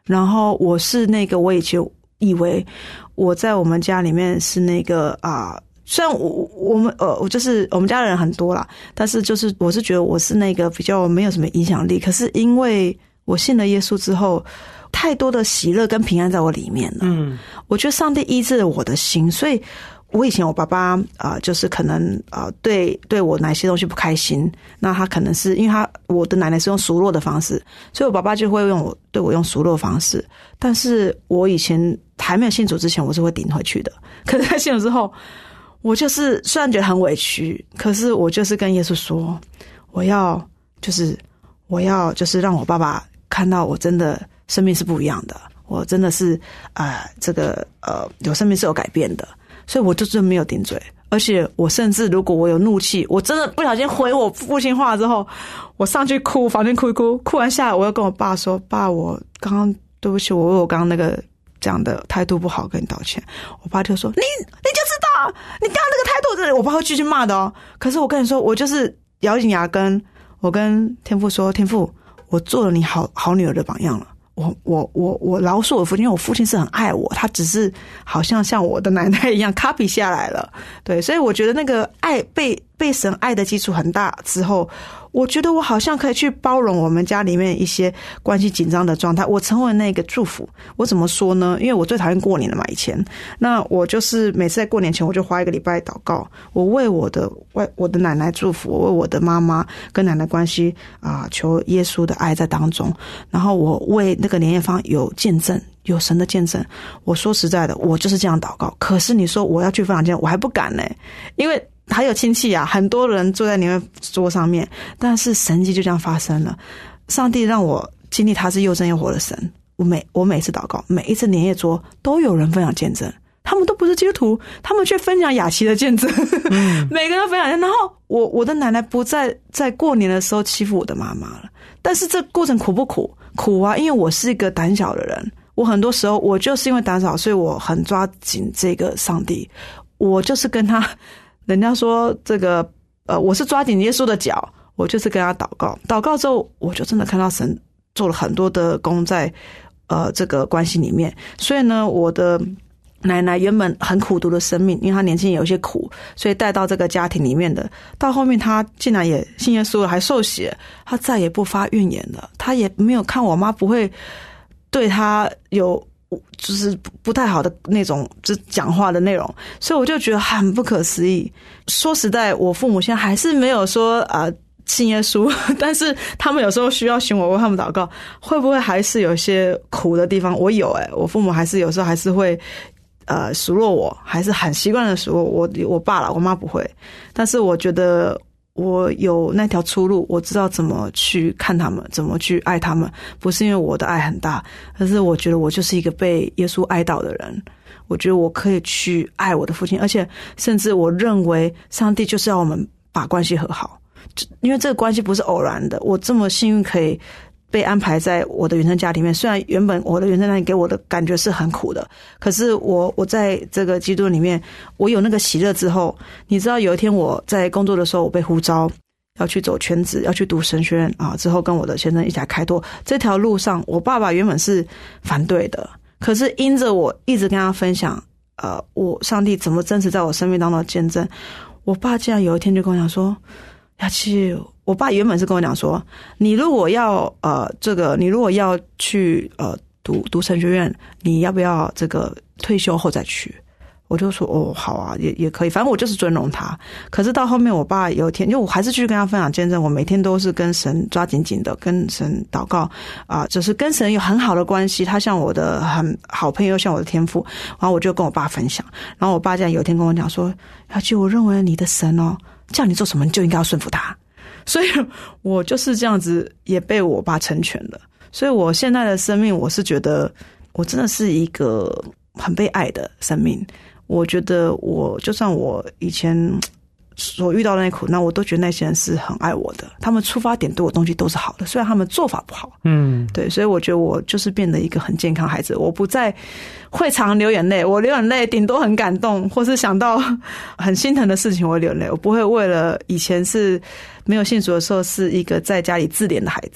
然后我是那个我以前以为我在我们家里面是那个啊、呃，虽然我我们呃我就是我们家的人很多啦，但是就是我是觉得我是那个比较没有什么影响力。可是因为我信了耶稣之后，太多的喜乐跟平安在我里面了。嗯，我觉得上帝医治了我的心，所以我以前我爸爸啊、呃，就是可能啊、呃、对对我哪些东西不开心，那他可能是因为他我的奶奶是用数落的方式，所以我爸爸就会用我对我用数落的方式。但是我以前还没有信主之前，我是会顶回去的。可是在信主之后，我就是虽然觉得很委屈，可是我就是跟耶稣说，我要就是我要就是让我爸爸看到我真的生命是不一样的，我真的是呃这个呃有生命是有改变的。所以我就真的没有顶嘴，而且我甚至如果我有怒气，我真的不小心回我父亲话之后，我上去哭，房间哭一哭，哭完下来，我又跟我爸说：“爸，我刚刚对不起，我为我刚刚那个讲的态度不好跟你道歉。”我爸就说：“你你就知道，你刚刚那个态度，真的。”我爸会继续骂的哦。可是我跟你说，我就是咬紧牙根，我跟天父说：“天父，我做了你好好女儿的榜样了。”我我我我饶恕我父亲，因为我父亲是很爱我，他只是好像像我的奶奶一样 copy 下来了，对，所以我觉得那个爱被被神爱的基础很大之后，我觉得我好像可以去包容我们家里面一些关系紧张的状态，我成为那个祝福。我怎么说呢？因为我最讨厌过年了嘛，以前，那我就是每次在过年前，我就花一个礼拜祷告，我为我的为我的奶奶祝福，我为我的妈妈跟奶奶关系啊、呃，求耶稣的爱在当中，然后我为那个年夜饭有见证。有神的见证，我说实在的，我就是这样祷告。可是你说我要去分享见，我还不敢呢、欸，因为还有亲戚啊，很多人坐在年夜桌上面，但是神迹就这样发生了。上帝让我经历他是又真又活的神。我每我每次祷告，每一次年夜桌都有人分享见证，他们都不是基督徒，他们却分享雅琪的见证，嗯、每个人都分享。然后我我的奶奶不再在过年的时候欺负我的妈妈了，但是这过程苦不苦？苦啊，因为我是一个胆小的人。我很多时候我就是因为胆小，所以我很抓紧这个上帝。我就是跟他，人家说这个呃，我是抓紧耶稣的脚，我就是跟他祷告。祷告之后，我就真的看到神做了很多的工在呃这个关系里面。所以呢，我的奶奶原本很苦毒的生命，因为她年轻有一些苦，所以带到这个家庭里面的。到后面她竟然也信耶稣了，还受洗，她再也不发怨言了。她也没有看我妈不会对他有就是不太好的那种就讲话的内容，所以我就觉得很不可思议。说实在，我父母现在还是没有说啊信耶稣，但是他们有时候需要寻我为他们祷告，会不会还是有一些苦的地方？我有诶、欸、我父母还是有时候还是会呃数落我，还是很习惯的数落我。我爸啦，我妈不会，但是我觉得我有那条出路，我知道怎么去看他们，怎么去爱他们，不是因为我的爱很大，而是我觉得我就是一个被耶稣爱到的人。我觉得我可以去爱我的父亲，而且甚至我认为上帝就是要我们把关系和好，因为这个关系不是偶然的。我这么幸运可以被安排在我的原生家庭里面，虽然原本我的原生家庭给我的感觉是很苦的，可是我我在这个基督里面，我有那个喜乐之后，你知道有一天我在工作的时候，我被呼召要去走全职，要去读神学院啊，之后跟我的先生一起来开拓这条路上，我爸爸原本是反对的，可是因着我一直跟他分享，呃，我上帝怎么真实在我生命当中的见证，我爸竟然有一天就跟我讲说，雅琪，我爸原本是跟我讲说，你如果要呃这个，你如果要去呃读读神学院，你要不要这个退休后再去？我就说哦，好啊，也也可以，反正我就是尊荣他。可是到后面，我爸有一天，因为我还是继续跟他分享见证，我每天都是跟神抓紧紧的，跟神祷告啊、呃，就是跟神有很好的关系。他像我的很好朋友，像我的天父。然后我就跟我爸分享，然后我爸这样有一天跟我讲说，雅琪，我认为你的神哦，叫你做什么，你就应该要顺服他。所以我就是这样子也被我爸成全了。所以我现在的生命，我是觉得我真的是一个很被爱的生命。我觉得我就算我以前所遇到的那苦难，我都觉得那些人是很爱我的，他们出发点对我东西都是好的，虽然他们做法不好。嗯，对，所以我觉得我就是变得一个很健康孩子，我不再会常流眼泪，我流眼泪顶多很感动，或是想到很心疼的事情我会流眼泪，我不会为了以前是没有信主的时候是一个在家里自怜的孩子。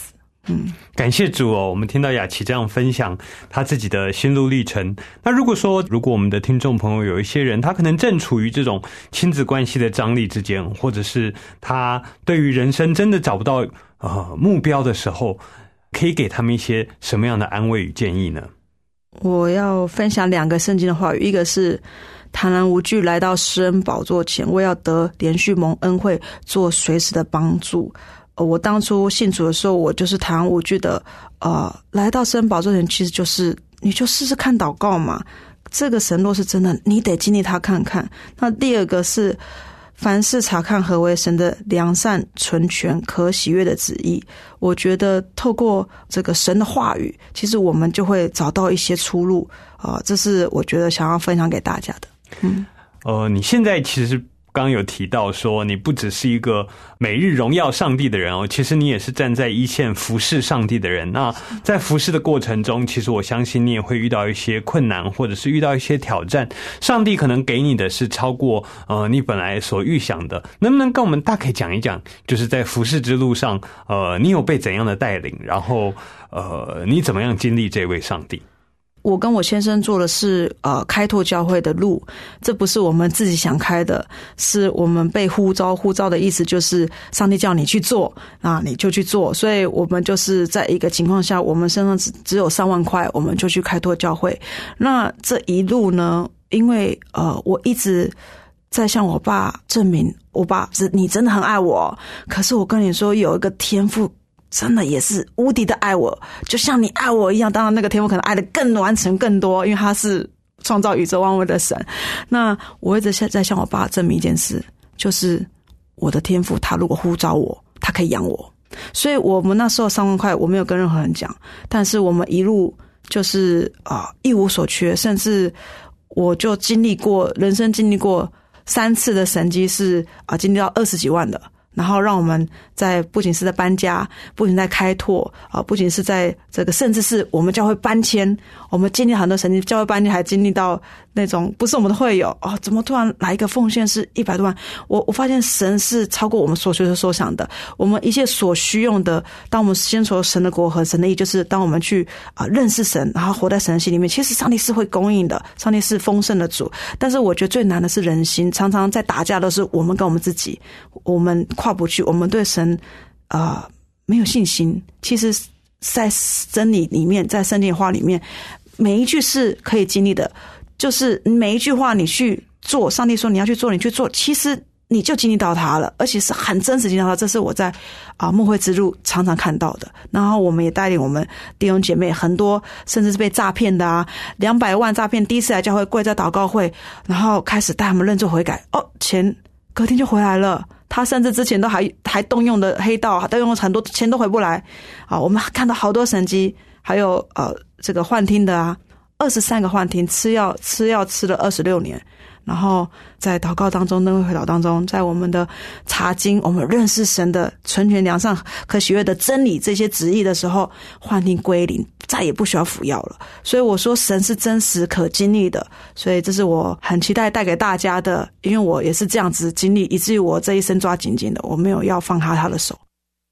嗯， 感谢主哦，我们听到雅琪这样分享他自己的心路历程。那如果说，如果我们的听众朋友有一些人，他可能正处于这种亲子关系的张力之间，或者是他对于人生真的找不到呃目标的时候，可以给他们一些什么样的安慰与建议呢？ 我要分享两个圣经的话语，一个是坦然无惧来到施恩宝座前，为要得连续蒙恩惠，做随时的帮助。呃，我当初信主的时候，我就是坦然无惧的，呃，来到施恩宝座前，其实就是你就试试看祷告嘛。这个神若是真的，你得经历他看看。那第二个是凡事查看何为神的良善、纯全、可喜悦的旨意。我觉得透过这个神的话语，其实我们就会找到一些出路啊、呃，这是我觉得想要分享给大家的。嗯， 呃，你现在其实刚刚有提到说，你不只是一个每日荣耀上帝的人哦，其实你也是站在一线服侍上帝的人。那在服侍的过程中，其实我相信你也会遇到一些困难，或者是遇到一些挑战。上帝可能给你的是超过呃你本来所预想的。能不能跟我们大概讲一讲，就是在服侍之路上，呃，你有被怎样的带领，然后呃，你怎么样经历这位上帝？ 我跟我先生做的是呃开拓教会的路，这不是我们自己想开的，是我们被呼召。呼召的意思就是上帝叫你去做，那你就去做。所以我们就是在一个情况下，我们身上只只有三万块，我们就去开拓教会。那这一路呢，因为呃我一直在向我爸证明，我爸是你真的很爱我，可是我跟你说有一个天父真的也是无敌的爱我，就像你爱我一样。当然那个天父可能爱的更完整更多，因为他是创造宇宙万物的神。那我一直在向我爸证明一件事，就是我的天父他如果呼召我，他可以养我。所以我们那时候三万块我没有跟任何人讲，但是我们一路就是啊、呃、一无所缺，甚至我就经历过人生经历过三次的神迹是啊、呃、经历到二十几万的。然后让我们在不仅是在搬家，不仅在开拓啊，不仅是在这个，甚至是我们教会搬迁，我们经历很多神经，教会搬迁还经历到那种不是我们的会友哦，怎么突然来一个奉献是一百多万？我我发现神是超过我们所学所想的，我们一切所需用的，当我们先求神的国和神的义，就是当我们去啊、呃、认识神，然后活在神的心里面，其实上帝是会供应的，上帝是丰盛的主。但是我觉得最难的是人心，常常在打架都是我们跟我们自己，我们跨不去，我们对神啊、呃、没有信心。其实在真理里面，在圣经话里面，每一句是可以经历的，就是每一句话你去做，上帝说你要去做，你去做，其实你就经历到它了，而且是很真实经历到它。这是我在啊牧会之路常常看到的。然后我们也带领我们弟兄姐妹很多，甚至是被诈骗的啊，两百万诈骗，第一次来教会跪在祷告会，然后开始带他们认罪悔改，哦，钱隔天就回来了。他甚至之前都还还动用的黑道，动用很多钱都回不来啊！我们看到好多神迹，还有呃这个幻听的啊，二十三个幻听，吃药吃药吃了二十六年，然后在祷告当中、灯会祷当中，在我们的查经，我们认识神的纯全良善可喜悦的真理这些旨意的时候，幻听归零，再也不需要服药了。所以我说神是真实可经历的，所以这是我很期待带给大家的，因为我也是这样子经历，以至于我这一生抓紧紧的，我没有要放开他的手。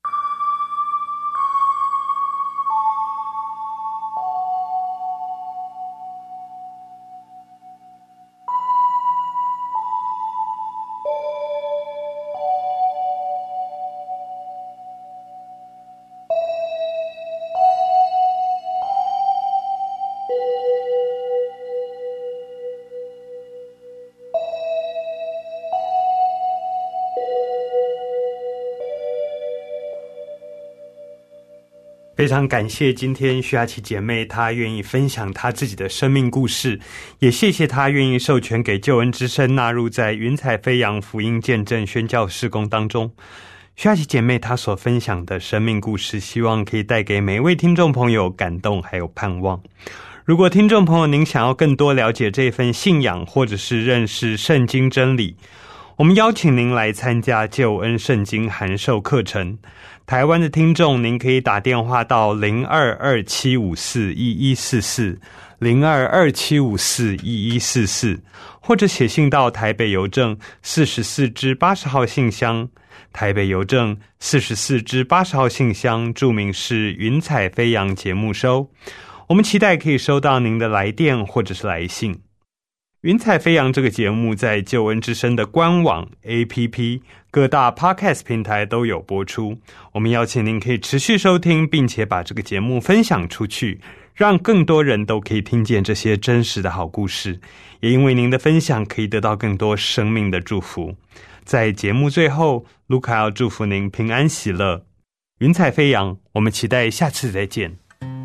非常感谢今天徐雅琪姐妹她愿意分享她自己的生命故事，也谢谢她愿意授权给救恩之声纳入在云彩飞扬福音见证宣教事工当中。徐雅琪姐妹她所分享的生命故事，希望可以带给每一位听众朋友感动还有盼望。如果听众朋友您想要更多了解这份信仰，或者是认识圣经真理，我们邀请您来参加救恩圣经函授课程。台湾的听众，您可以打电话到零二二七五四一一四四 零二二七五四一一四四，或者写信到台北邮政四十四支八十号信箱， 台北邮政四十四至八十号信箱，注明是云彩飞扬节目收。我们期待可以收到您的来电或者是来信。云彩飞扬这个节目在救恩之声的官网 A P P 各大 Podcast 平台都有播出，我们邀请您可以持续收听，并且把这个节目分享出去，让更多人都可以听见这些真实的好故事，也因为您的分享可以得到更多生命的祝福。在节目最后，卢卡要祝福您平安喜乐，云彩飞扬，我们期待下次再见。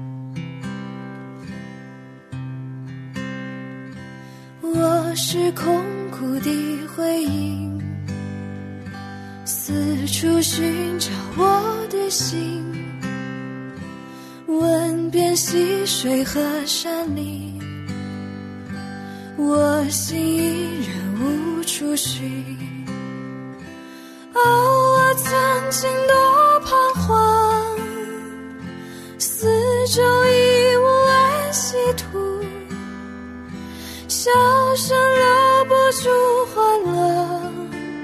我是空谷的回音，四处寻找我的心，问遍溪水和山林，我心依然无处寻。哦，我曾经多彷徨，四周已无安息土，笑声留不住欢乐，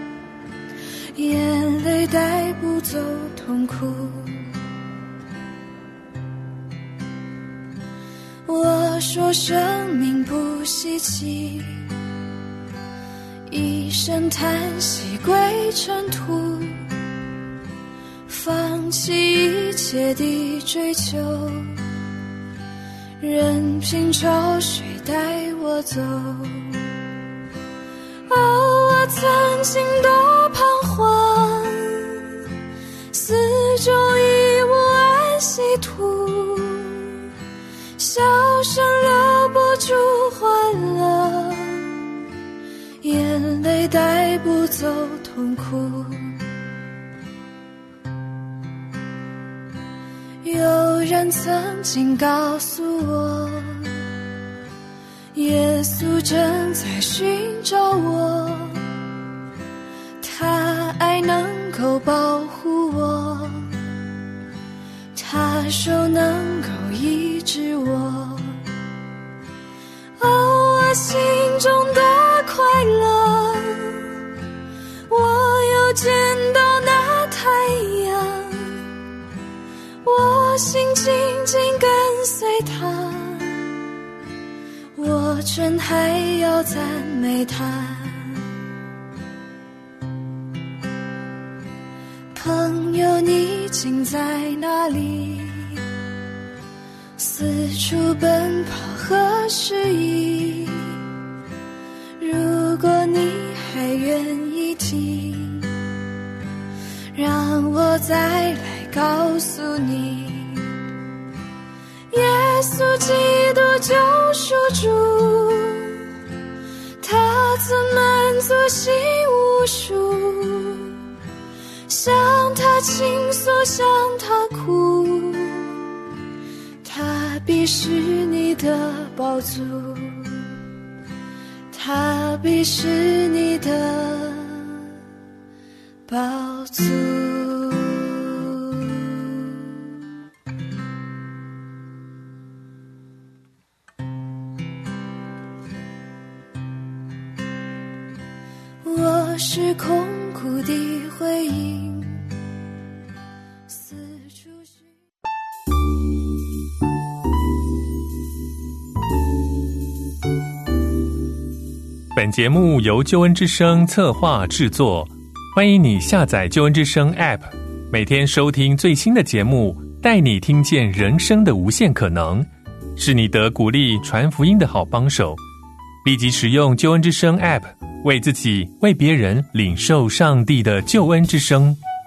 眼泪带不走痛苦。我说生命不稀奇，一声叹息归尘土，放弃一切的追求，任凭潮水带我走。哦，我曾经多彷徨，四周已无安息土，笑声留不住欢乐，眼泪带不走痛苦。有人曾经告诉我，耶稣正在寻找我，他爱能够保护我，他手能够医治我。哦，我心中多快乐，我又见到那太阳，我心紧紧跟随他，我真还要赞美他。朋友，你竟在哪里？四处奔跑何时已？如果你还愿意听，让我再来告诉你，耶稣基督救赎主，他曾满足心无数，向他倾诉，向他哭，他必是你的宝足，他必是你的宝足。我是空谷的回音，四处寻。 本节目由救恩之声策划制作，欢迎你下载救恩之声 App， 每天收听最新的节目，带你听见人生的无限可能，是你得鼓励传福音的好帮手。立即使用救恩之声 App， 为自己为别人领受上帝的救恩之声。